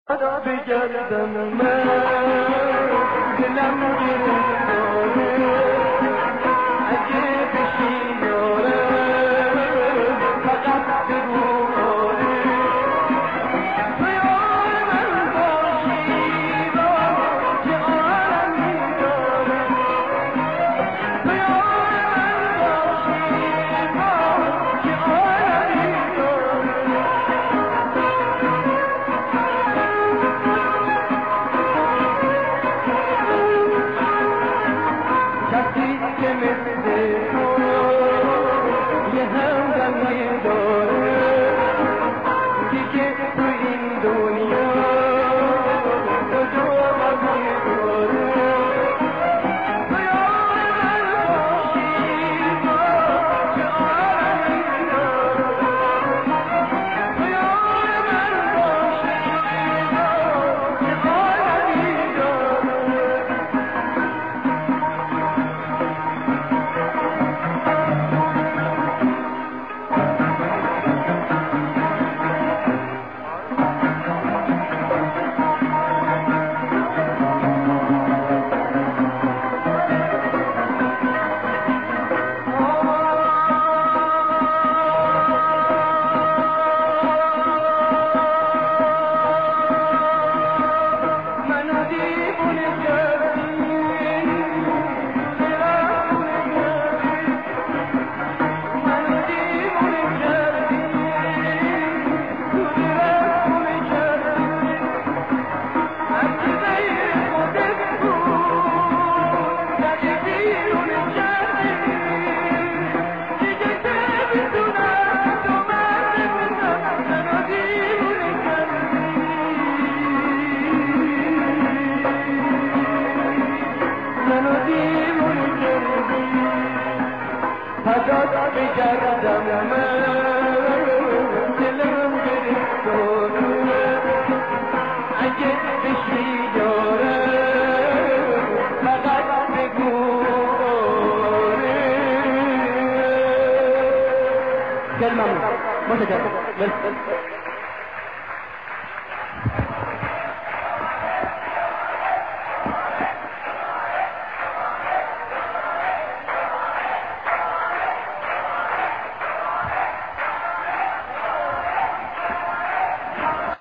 خدا بگردم من دلم گرفتاره اگه بشی یارم فقط بگو آره تو یار من باشی با که عالمی داره تو یار من باشی با که عالمی داره کسی که مثل تو یه همدمی داره دیگه تو این دنیا کجا غمی داره تو یار من باشی با که عالمی داره تو یار من باشی با که عالمی داره فدات بگردم من دلم گرفتاره اگه بشی یارم فقط بگو آره خیلی ممنون متشکرم